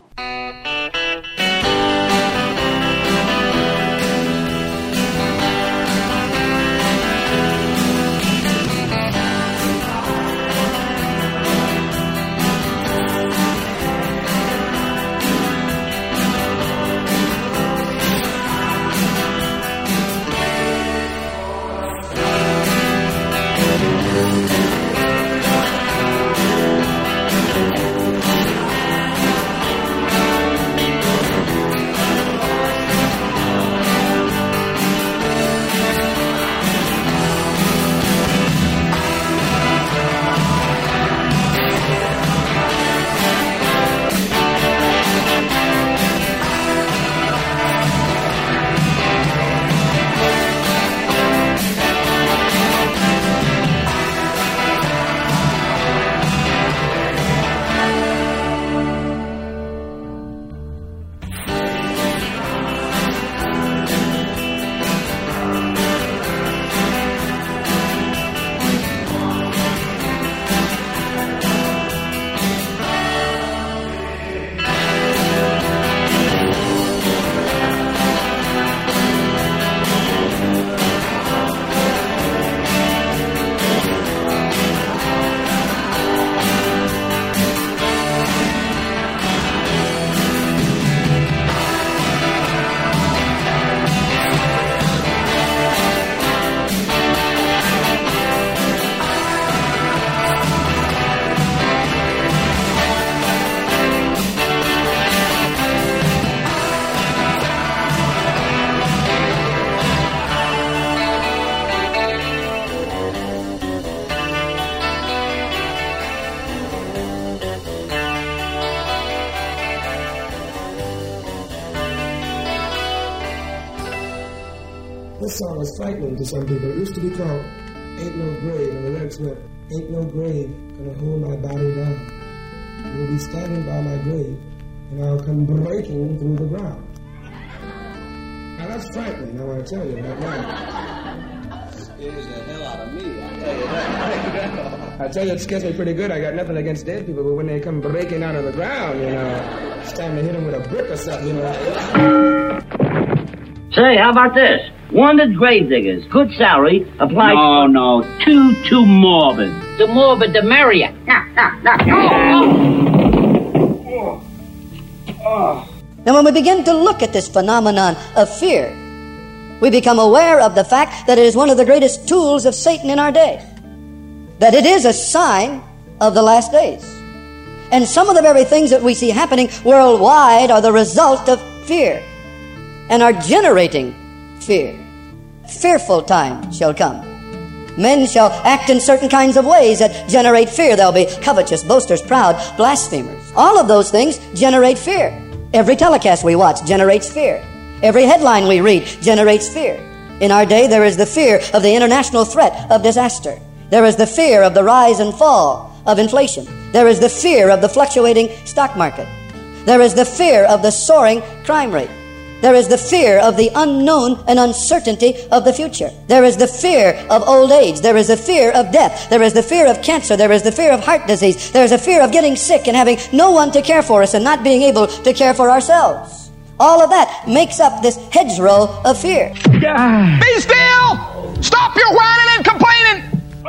[SPEAKER 11] This song was frightening to some people. It used to be called Ain't No Grave, and the lyrics went, ain't no grave gonna hold my body down. You'll be standing by my grave, and I'll come breaking through the ground. Now that's frightening, I want to tell you right now.
[SPEAKER 13] Scares the hell out of me, I tell you that.
[SPEAKER 11] I tell you, it scares me pretty good. I got nothing against dead people, but when they come breaking out of the ground, you know, it's time to hit them with a brick or something, you know.
[SPEAKER 21] Say, how about this? Wanted grave diggers, good salary, applied...
[SPEAKER 22] No, no, too, too morbid.
[SPEAKER 21] The morbid, the merrier. Now, now, now.
[SPEAKER 12] Oh, oh. Now, when we begin to look at this phenomenon of fear, we become aware of the fact that it is one of the greatest tools of Satan in our day. That it is a sign of the last days. And some of the very things that we see happening worldwide are the result of fear and are generating fear. Fearful times shall come. Men shall act in certain kinds of ways that generate fear. They'll be covetous, boasters, proud, blasphemers. All of those things generate fear. Every telecast we watch generates fear. Every headline we read generates fear. In our day, there is the fear of the international threat of disaster. There is the fear of the rise and fall of inflation. There is the fear of the fluctuating stock market. There is the fear of the soaring crime rate. There is the fear of the unknown and uncertainty of the future. There is the fear of old age. There is the fear of death. There is the fear of cancer. There is the fear of heart disease. There is a fear of getting sick and having no one to care for us and not being able to care for ourselves. All of that makes up this hedgerow of fear.
[SPEAKER 23] Be still! Stop your whining and complaining!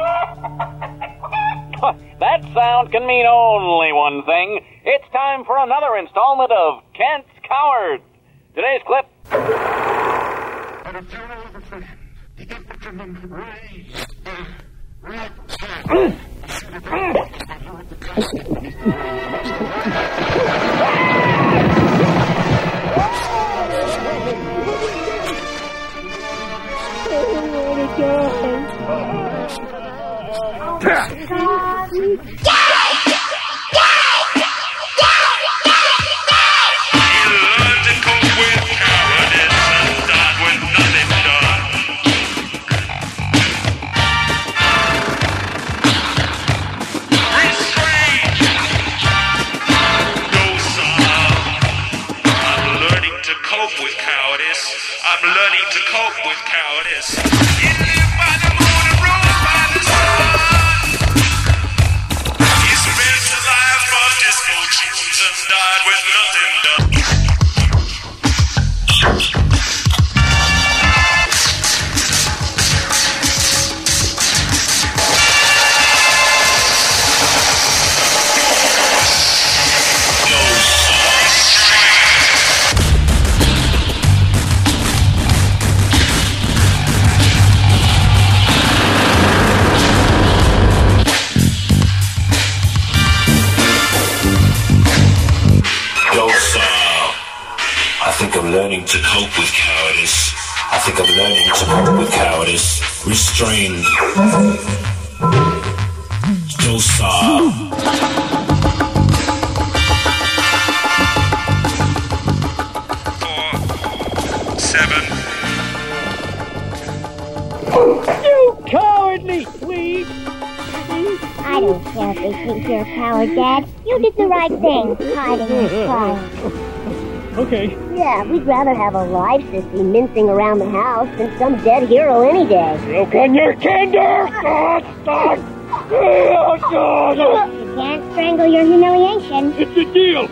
[SPEAKER 24] That sound can mean only one thing. It's time for another installment of Kent's Cowards. Today's clip. At a funeral of a fish, the infantryman raised the right hand.
[SPEAKER 2] I'm learning to cope with cowardice. He lived by the moon and rose by the sun. He spent a life of disco tunes and died with nothing done.
[SPEAKER 6] I think I'm learning to cope with cowardice. I think I'm learning to cope with cowardice. Restrained. Docile.
[SPEAKER 2] Four, seven.
[SPEAKER 7] You cowardly Swede!
[SPEAKER 10] I don't care if they think you're a coward, Dad. You did the right thing, hiding in crime.
[SPEAKER 7] Okay.
[SPEAKER 10] Yeah, we'd rather have a live sissy mincing around the house than some dead hero any day.
[SPEAKER 7] Look on your kinder!
[SPEAKER 10] You can't strangle your humiliation.
[SPEAKER 7] It's a deal!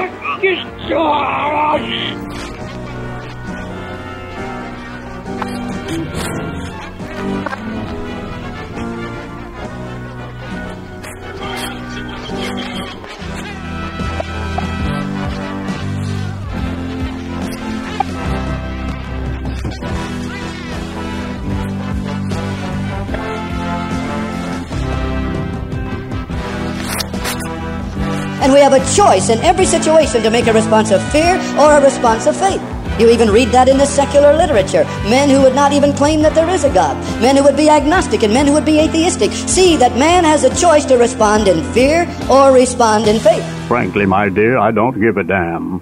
[SPEAKER 12] And we have a choice in every situation to make a response of fear or a response of faith. You even read that in the secular literature. Men who would not even claim that there is a God. Men who would be agnostic and men who would be atheistic. See that man has a choice to respond in fear or respond in faith.
[SPEAKER 17] Frankly, my dear, I don't give a damn.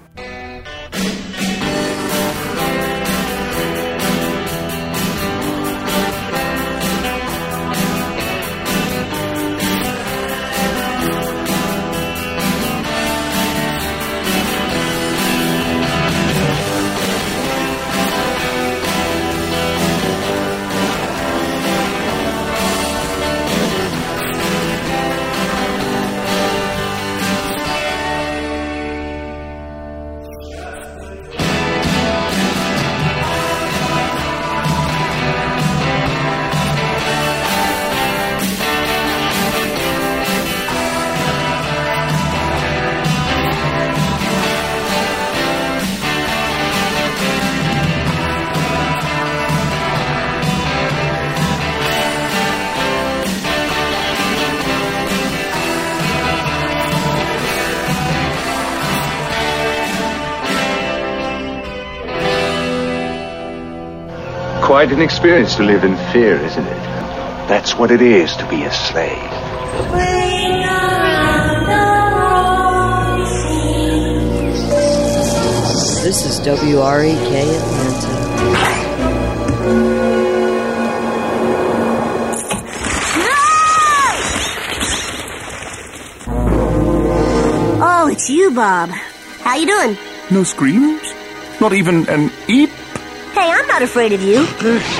[SPEAKER 8] Quite an experience to live in fear, isn't it? That's what it is to be a slave.
[SPEAKER 9] This is W R E K Atlanta.
[SPEAKER 10] Oh, it's you, Bob. How you doing?
[SPEAKER 14] No screams? Not even an eep?
[SPEAKER 10] Hey, I'm not afraid of you.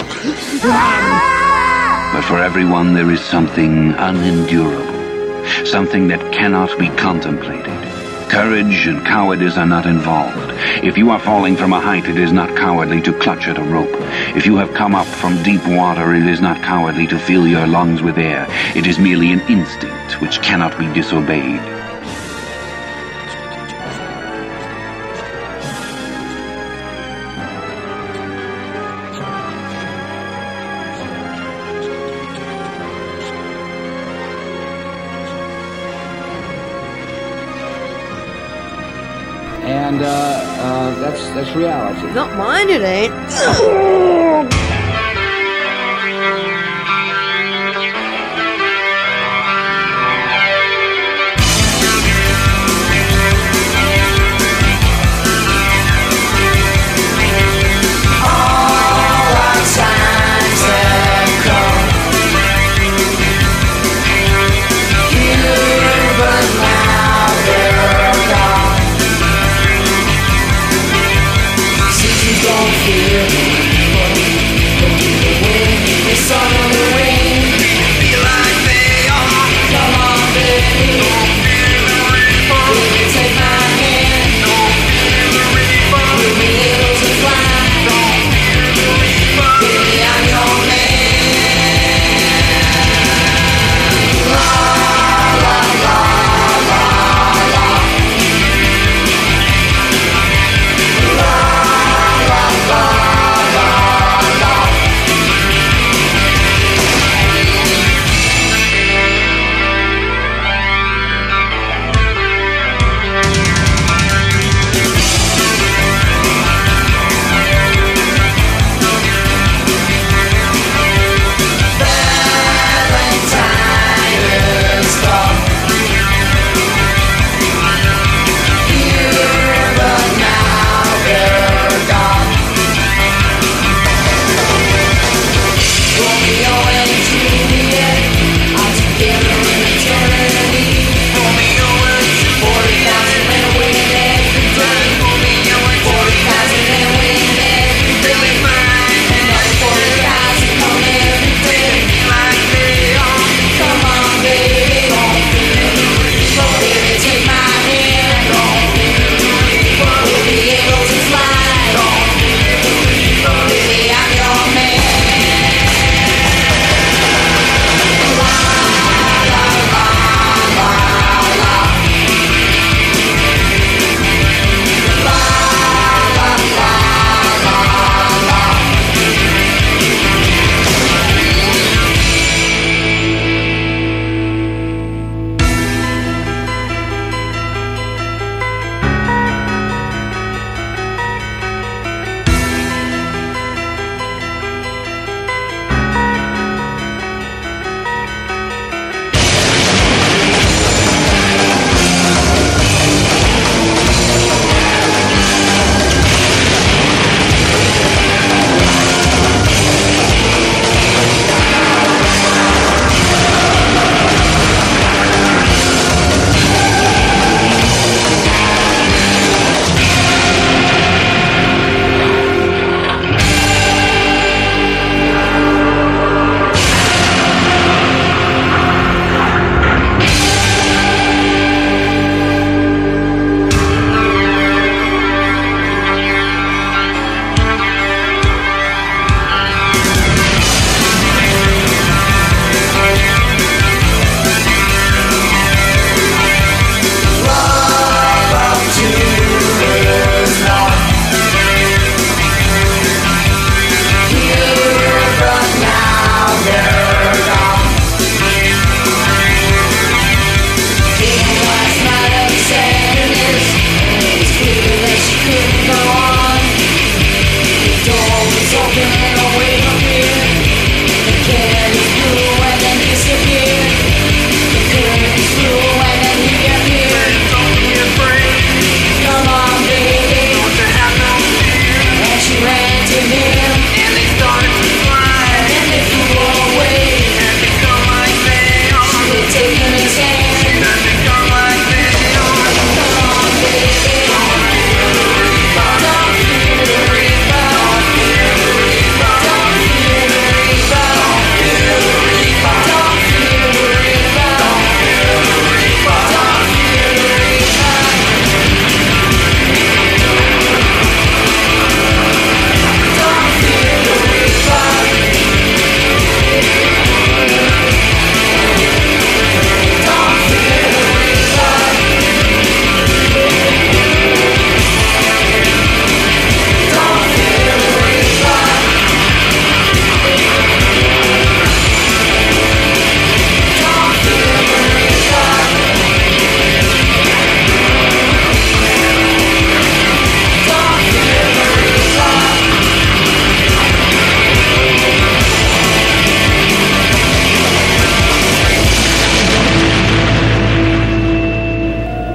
[SPEAKER 25] But for everyone there is something unendurable, something that cannot be contemplated. Courage and cowardice are not involved. If you are falling from a height, it is not cowardly to clutch at a rope. If you have come up from deep water, it is not cowardly to fill your lungs with air. It is merely an instinct which cannot be disobeyed.
[SPEAKER 26] And, uh, uh, that's, that's reality.
[SPEAKER 9] Not mine, it ain't.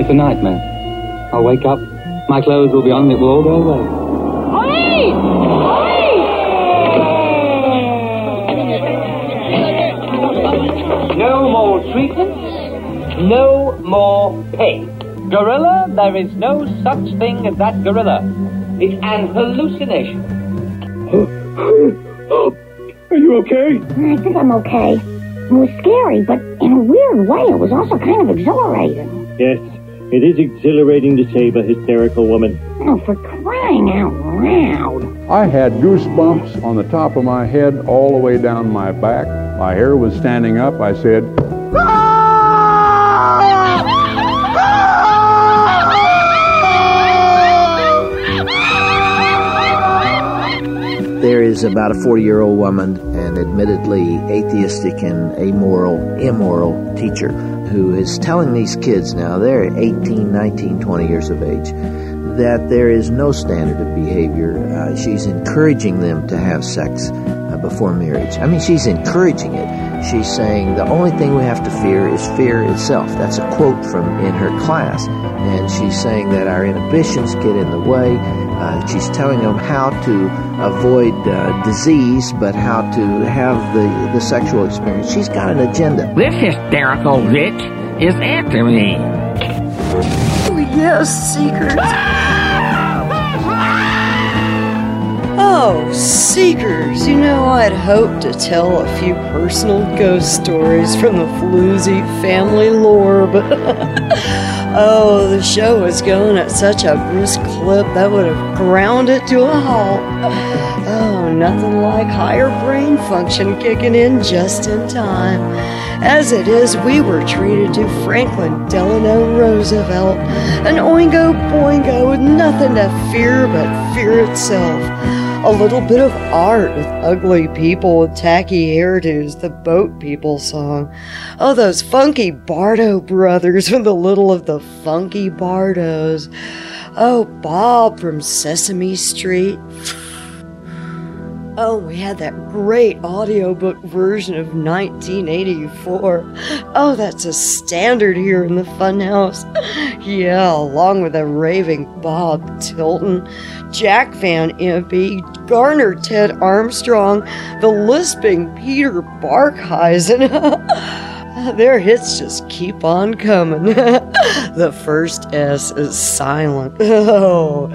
[SPEAKER 1] It's a nightmare. I'll wake up, my clothes will be on, and it will all go away.
[SPEAKER 5] Ollie! Ollie!
[SPEAKER 21] No more treatments, no more pain. Gorilla, there is no such thing as that gorilla. It's an hallucination.
[SPEAKER 7] Are you okay?
[SPEAKER 10] I think I'm okay. It was scary, but in a weird way, it was also kind of exhilarating.
[SPEAKER 7] Yes, it is exhilarating to save a hysterical woman.
[SPEAKER 10] Oh, for crying out loud.
[SPEAKER 15] I had goosebumps on the top of my head all the way down my back. My hair was standing up. I said,
[SPEAKER 16] There is about a forty-year-old woman, an admittedly atheistic and amoral, immoral teacher who is telling these kids now, they're eighteen, nineteen, twenty years of age, that there is no standard of behavior. Uh, she's encouraging them to have sex uh, before marriage. I mean, she's encouraging it. She's saying the only thing we have to fear is fear itself. That's a quote from in her class. And she's saying that our inhibitions get in the way. Uh, she's telling them how to avoid uh, disease, but how to have the, the sexual experience. She's got an agenda.
[SPEAKER 19] This hysterical bitch is after me.
[SPEAKER 9] Oh, yes, Seekers. Oh, Seekers, you know, I'd hoped to tell a few personal ghost stories from the Floozy family lore, but oh, the show was going at such a brisk clip that would have ground it to a halt. Oh, nothing like higher brain function kicking in just in time. As it is, we were treated to Franklin Delano Roosevelt, an oingo boingo with nothing to fear but fear itself. A little bit of art with ugly people with tacky hairdos, the Boat People song. Oh, those funky Bardo brothers with a little of the funky Bardos. Oh, Bob from Sesame Street. Oh, we had that great audiobook version of nineteen eighty-four. Oh, that's a standard here in the Funhouse. Yeah, along with a raving Bob Tilton, Jack Van Impe, Garner Ted Armstrong, the lisping Peter Barkhuizen. Their hits just keep on coming. The first S is silent. Oh,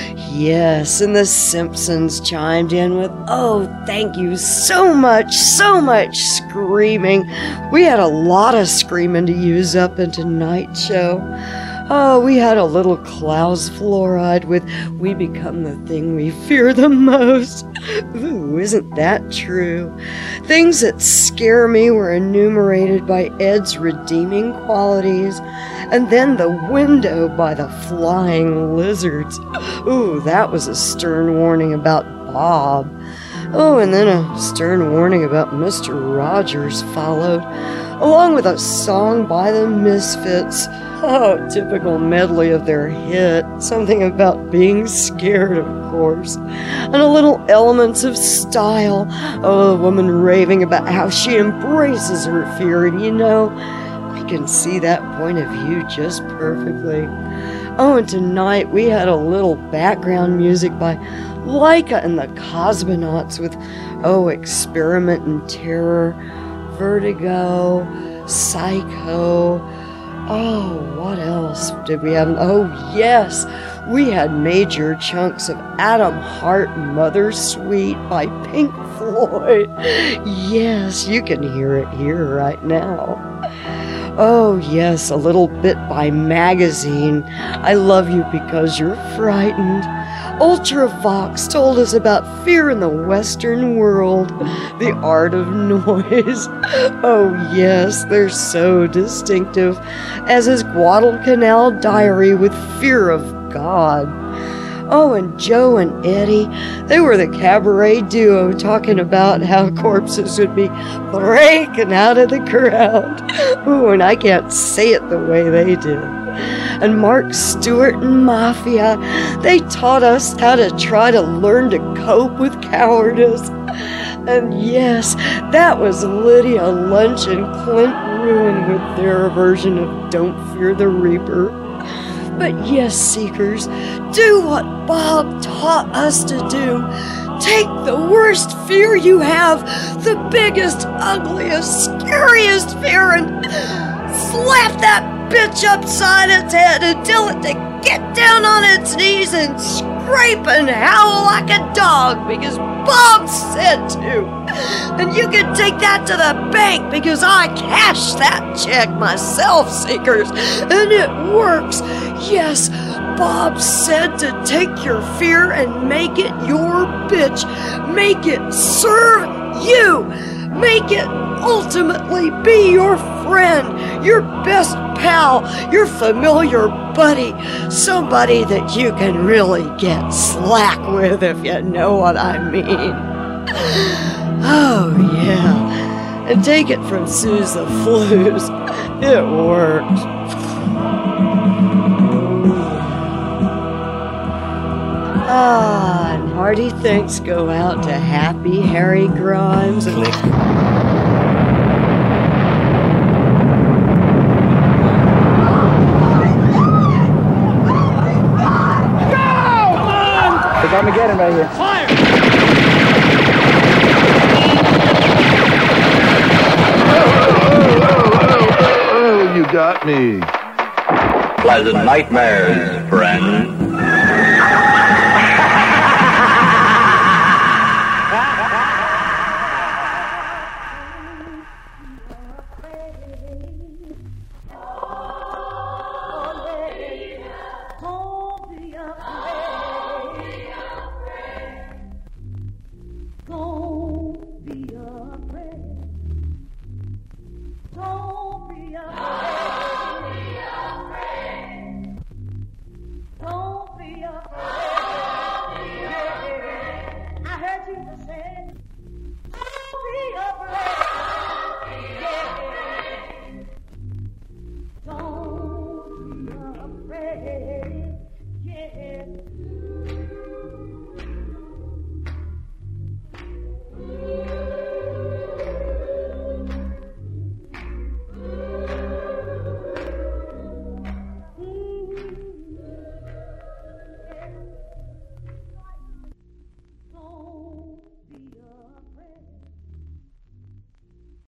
[SPEAKER 9] yes, and the Simpsons chimed in with, oh, thank you so much, so much screaming. We had a lot of screaming to use up in tonight's show. Oh, we had a little Klaus fluoride with We Become the Thing We Fear the Most. Ooh, isn't that true? Things that scare me were enumerated by Ed's redeeming qualities. And then the window by the flying lizards. Ooh, that was a stern warning about Bob. Oh, and then a stern warning about Mister Rogers followed, along with a song by the Misfits. Oh, typical medley of their hit. Something about being scared, of course. And a little elements of style. Oh, a woman raving about how she embraces her fear. And you know, I can see that point of view just perfectly. Oh, and tonight we had a little background music by Laika and the Cosmonauts with, oh, Experiment in Terror, Vertigo, Psycho. Oh, what else did we have? Oh, yes, we had major chunks of Adam Hart, Mother Sweet by Pink Floyd. Yes, you can hear it here right now. Oh, yes, a little bit by Magazine. I Love You Because You're Frightened. Ultravox told us about fear in the Western world, the art of noise. Oh yes, they're so distinctive, as is Guadalcanal Diary with Fear of God. Oh, and Joe and Eddie, they were the cabaret duo talking about how corpses would be breaking out of the ground. Ooh, and I can't say it the way they did. And Mark Stewart and Mafia, they taught us how to try to learn to cope with cowardice. And yes, that was Lydia Lunch and Clint Ruin with their version of Don't Fear the Reaper. But yes, seekers, do what Bob taught us to do. Take the worst fear you have, the biggest, ugliest, scariest fear, and slap that bitch upside its head and tell it to get down on its knees and scrape and howl like a dog because Bob said to. And you can take that to the bank because I cashed that check myself, seekers, and it works. Yes, Bob said to take your fear and make it your bitch. Make it serve you. Make it ultimately be your friend, your best pal, your familiar buddy, somebody that you can really get slack with, if you know what I mean. Oh, yeah. And take it from Suze the Flues. It works. Ah, and hearty thanks go out to Happy Harry Grimes and
[SPEAKER 3] Click.
[SPEAKER 4] It's Armageddon right here.
[SPEAKER 3] Fire!
[SPEAKER 5] Oh, you got me.
[SPEAKER 13] Pleasant nightmares, friend.